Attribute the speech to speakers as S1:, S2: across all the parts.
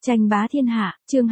S1: Tranh bá thiên hạ, chương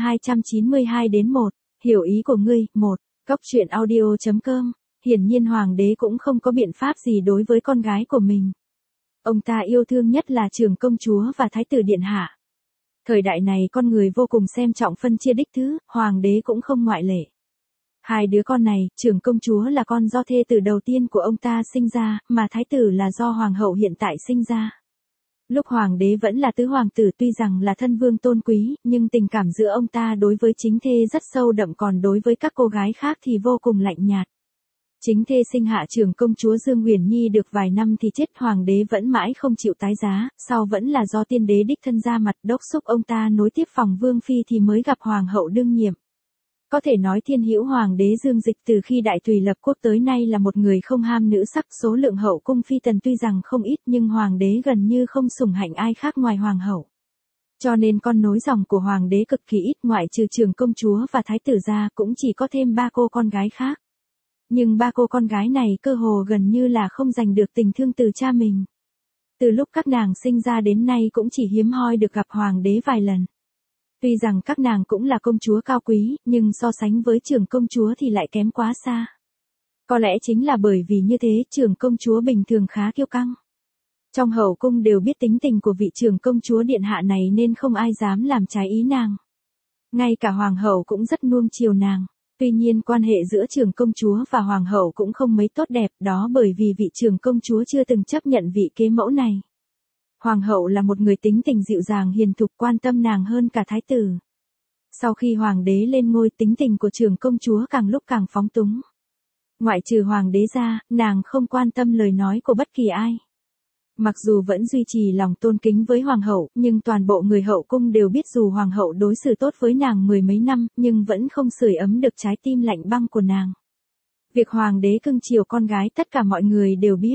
S1: 292-1, hiểu ý của ngươi, 1, Cóc truyện audio.com, hiển nhiên hoàng đế cũng không có biện pháp gì đối với con gái của mình. Ông ta yêu thương nhất là trưởng công chúa và thái tử điện hạ. Thời đại này con người vô cùng xem trọng phân chia đích thứ, hoàng đế cũng không ngoại lệ. Hai đứa con này, trưởng công chúa là con do thê tử đầu tiên của ông ta sinh ra, mà thái tử là do hoàng hậu hiện tại sinh ra. Lúc hoàng đế vẫn là tứ hoàng tử tuy rằng là thân vương tôn quý, nhưng tình cảm giữa ông ta đối với chính thê rất sâu đậm, còn đối với các cô gái khác thì vô cùng lạnh nhạt. Chính thê sinh hạ trưởng công chúa Dương Uyển Nhi được vài năm thì chết, hoàng đế vẫn mãi không chịu tái giá, sau vẫn là do tiên đế đích thân ra mặt đốc thúc ông ta nối tiếp phòng vương phi thì mới gặp hoàng hậu đương nhiệm. Có thể nói thiên hữu hoàng đế Dương Dịch từ khi đại tùy lập quốc tới nay là một người không ham nữ sắc, số lượng hậu cung phi tần tuy rằng không ít nhưng hoàng đế gần như không sủng hạnh ai khác ngoài hoàng hậu. Cho nên con nối dòng của hoàng đế cực kỳ ít, ngoại trừ trưởng công chúa và thái tử ra cũng chỉ có thêm 3 cô con gái khác. Nhưng 3 cô con gái này cơ hồ gần như là không giành được tình thương từ cha mình. Từ lúc các nàng sinh ra đến nay cũng chỉ hiếm hoi được gặp hoàng đế vài lần. Tuy rằng các nàng cũng là công chúa cao quý, nhưng so sánh với trưởng công chúa thì lại kém quá xa. Có lẽ chính là bởi vì như thế, trưởng công chúa bình thường khá kiêu căng. Trong hậu cung đều biết tính tình của vị trưởng công chúa điện hạ này nên không ai dám làm trái ý nàng. Ngay cả hoàng hậu cũng rất nuông chiều nàng. Tuy nhiên quan hệ giữa trưởng công chúa và hoàng hậu cũng không mấy tốt đẹp, đó bởi vì vị trưởng công chúa chưa từng chấp nhận vị kế mẫu này. Hoàng hậu là một người tính tình dịu dàng hiền thục, quan tâm nàng hơn cả thái tử. Sau khi hoàng đế lên ngôi, tính tình của trưởng công chúa càng lúc càng phóng túng. Ngoại trừ hoàng đế ra, nàng không quan tâm lời nói của bất kỳ ai. Mặc dù vẫn duy trì lòng tôn kính với hoàng hậu, nhưng toàn bộ người hậu cung đều biết dù hoàng hậu đối xử tốt với nàng mười mấy năm, nhưng vẫn không sưởi ấm được trái tim lạnh băng của nàng. Việc hoàng đế cưng chiều con gái tất cả mọi người đều biết.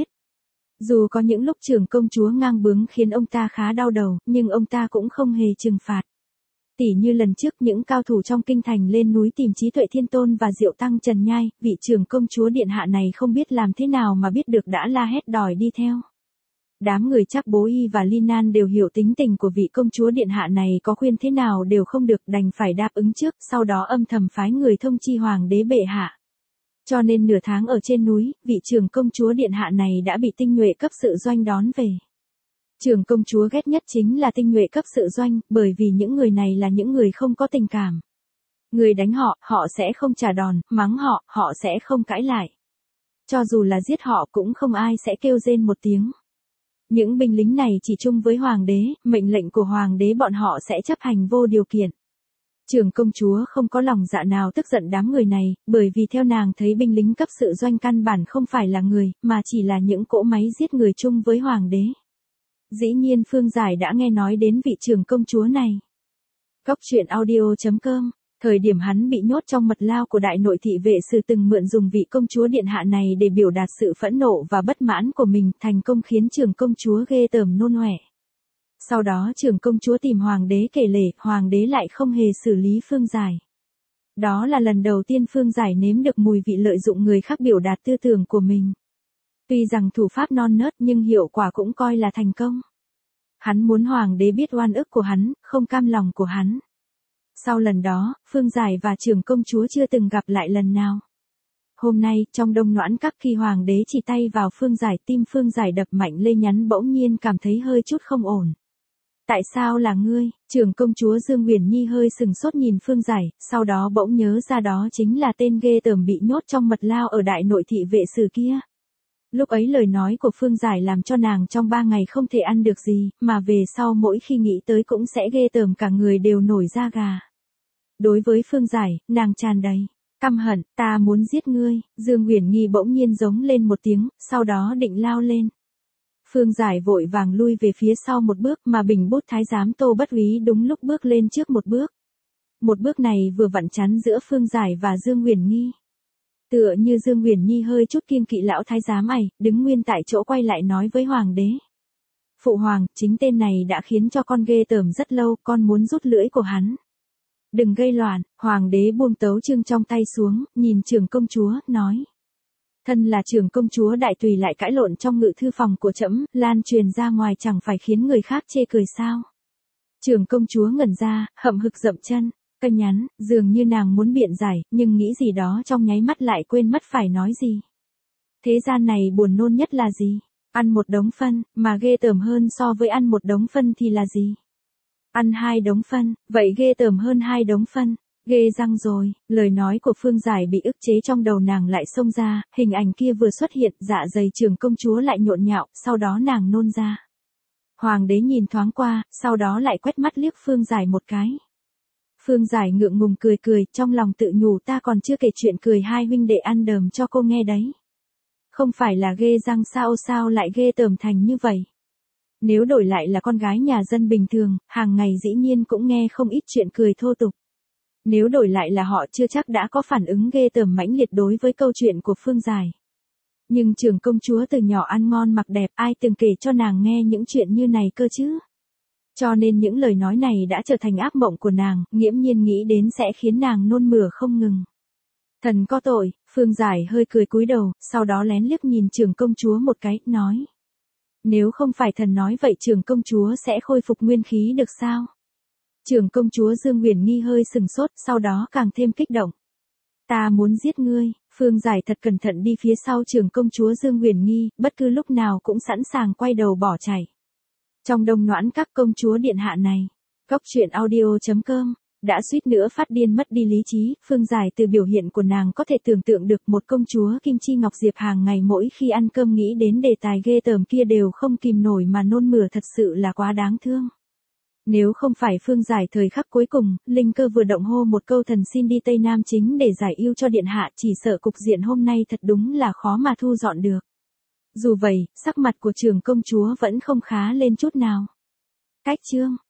S1: Dù có những lúc trưởng công chúa ngang bướng khiến ông ta khá đau đầu, nhưng ông ta cũng không hề trừng phạt. Tỉ như lần trước những cao thủ trong kinh thành lên núi tìm Trí Tuệ Thiên Tôn và Diệu Tăng Trần Nhai, vị trưởng công chúa điện hạ này không biết làm thế nào mà biết được đã la hét đòi đi theo. Đám người Trác Bố Y và Ly Nan đều hiểu tính tình của vị công chúa điện hạ này, có khuyên thế nào đều không được, đành phải đáp ứng trước, sau đó âm thầm phái người thông chi hoàng đế bệ hạ. Cho nên nửa tháng ở trên núi, vị trưởng công chúa điện hạ này đã bị tinh nhuệ cấp sự doanh đón về. Trưởng công chúa ghét nhất chính là tinh nhuệ cấp sự doanh, bởi vì những người này là những người không có tình cảm. Người đánh họ, họ sẽ không trả đòn, mắng họ, họ sẽ không cãi lại. Cho dù là giết họ cũng không ai sẽ kêu rên một tiếng. Những binh lính này chỉ chung với hoàng đế, mệnh lệnh của hoàng đế bọn họ sẽ chấp hành vô điều kiện. Trưởng công chúa không có lòng dạ nào tức giận đám người này, bởi vì theo nàng thấy binh lính cấp sự doanh căn bản không phải là người, mà chỉ là những cỗ máy giết người chung với hoàng đế. Dĩ nhiên Phương Giải đã nghe nói đến vị trưởng công chúa này. Cóc truyện audio.com, thời điểm hắn bị nhốt trong mật lao của đại nội thị vệ sử từng mượn dùng vị công chúa điện hạ này để biểu đạt sự phẫn nộ và bất mãn của mình, thành công khiến trưởng công chúa ghê tởm nôn ọe. Sau đó trưởng công chúa tìm hoàng đế kể lể, hoàng đế lại không hề xử lý Phương Giải. Đó là lần đầu tiên Phương Giải nếm được mùi vị lợi dụng người khác biểu đạt tư tưởng của mình. Tuy rằng thủ pháp non nớt nhưng hiệu quả cũng coi là thành công. Hắn muốn hoàng đế biết oan ức của hắn, không cam lòng của hắn. Sau lần đó, Phương Giải và trưởng công chúa chưa từng gặp lại lần nào. Hôm nay, trong Đông Noãn Các, khi hoàng đế chỉ tay vào Phương Giải, tim Phương Giải đập mạnh lên, nhắn bỗng nhiên cảm thấy hơi chút không ổn. Tại sao là ngươi? Trưởng công chúa Dương Uyển Nhi hơi sừng sốt nhìn Phương Giải, sau đó bỗng nhớ ra đó chính là tên ghê tởm bị nhốt trong mật lao ở đại nội thị vệ sử kia. Lúc ấy lời nói của Phương Giải làm cho nàng trong 3 ngày không thể ăn được gì, mà về sau mỗi khi nghĩ tới cũng sẽ ghê tởm cả người đều nổi da gà. Đối với Phương Giải, nàng tràn đầy căm hận, ta muốn giết ngươi. Dương Uyển Nhi bỗng nhiên giống lên một tiếng, sau đó định lao lên. Phương Giải vội vàng lui về phía sau một bước, mà Bình Bút thái giám Tô Bất Úy đúng lúc bước lên trước một bước. Một bước này vừa vặn chắn giữa Phương Giải và Dương Uyển Nhi. Tựa như Dương Uyển Nhi hơi chút kiêng kỵ lão thái giám này, đứng nguyên tại chỗ quay lại nói với hoàng đế. Phụ hoàng, chính tên này đã khiến cho con ghê tởm rất lâu, con muốn rút lưỡi của hắn. Đừng gây loạn. Hoàng đế buông tấu chương trong tay xuống, nhìn trưởng công chúa, nói. Thân là trưởng công chúa đại tùy lại cãi lộn trong ngự thư phòng của trẫm, lan truyền ra ngoài chẳng phải khiến người khác chê cười sao? Trưởng công chúa ngẩn ra, hậm hực dậm chân, cân nhắn, dường như nàng muốn biện giải, nhưng nghĩ gì đó trong nháy mắt lại quên mất phải nói gì. Thế gian này buồn nôn nhất là gì? Ăn một đống phân, mà ghê tởm hơn so với ăn một đống phân thì là gì? Ăn 2 đống phân, vậy ghê tởm hơn 2 đống phân. Ghê răng rồi, lời nói của Phương Giải bị ức chế trong đầu nàng lại xông ra, hình ảnh kia vừa xuất hiện, dạ dày trưởng công chúa lại nhộn nhạo, sau đó nàng nôn ra. Hoàng đế nhìn thoáng qua, sau đó lại quét mắt liếc Phương Giải một cái. Phương Giải ngượng ngùng cười cười, trong lòng tự nhủ ta còn chưa kể chuyện cười hai huynh đệ ăn đờm cho cô nghe đấy. Không phải là ghê răng sao lại ghê tởm thành như vậy. Nếu đổi lại là con gái nhà dân bình thường, hàng ngày dĩ nhiên cũng nghe không ít chuyện cười thô tục. Nếu đổi lại là họ chưa chắc đã có phản ứng ghê tởm mãnh liệt đối với câu chuyện của Phương Giải. Nhưng trưởng công chúa từ nhỏ ăn ngon mặc đẹp, ai từng kể cho nàng nghe những chuyện như này cơ chứ? Cho nên những lời nói này đã trở thành ác mộng của nàng, nghiễm nhiên nghĩ đến sẽ khiến nàng nôn mửa không ngừng. Thần có tội, Phương Giải hơi cười cúi đầu, sau đó lén liếc nhìn trưởng công chúa một cái, nói. Nếu không phải thần nói vậy trưởng công chúa sẽ khôi phục nguyên khí được sao? Trưởng công chúa Dương Huyền Nghi hơi sừng sốt, sau đó càng thêm kích động. Ta muốn giết ngươi. Phương Giải thật cẩn thận đi phía sau trưởng công chúa Dương Huyền Nghi, bất cứ lúc nào cũng sẵn sàng quay đầu bỏ chạy. Trong đông noãn các công chúa điện hạ này, Cóc truyện audio.com, đã suýt nữa phát điên mất đi lý trí. Phương Giải từ biểu hiện của nàng có thể tưởng tượng được một công chúa Kim Chi Ngọc Diệp hàng ngày mỗi khi ăn cơm nghĩ đến đề tài ghê tởm kia đều không kìm nổi mà nôn mửa, thật sự là quá đáng thương. Nếu không phải Phương Giải thời khắc cuối cùng, linh cơ vừa động hô một câu thần xin đi Tây Nam chính để giải yêu cho điện hạ, chỉ sợ cục diện hôm nay thật đúng là khó mà thu dọn được. Dù vậy, sắc mặt của trưởng công chúa vẫn không khá lên chút nào. Cách chương